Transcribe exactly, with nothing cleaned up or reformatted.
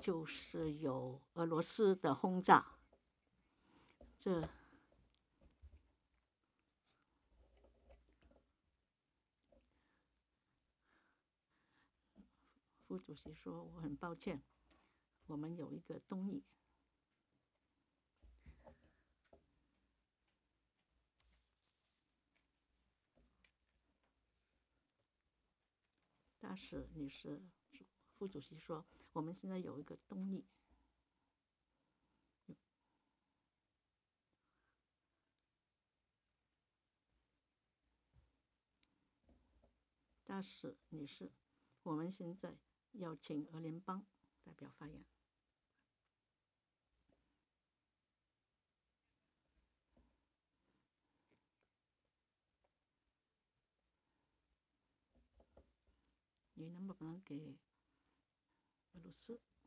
就是有俄罗斯的轰炸。这副主席说：“我很抱歉，我们有一个动议。”大使女士，副主席说：“我们现在有一个动议。”大使女士，我们现在要请俄联邦代表发言。你能不能给俄罗斯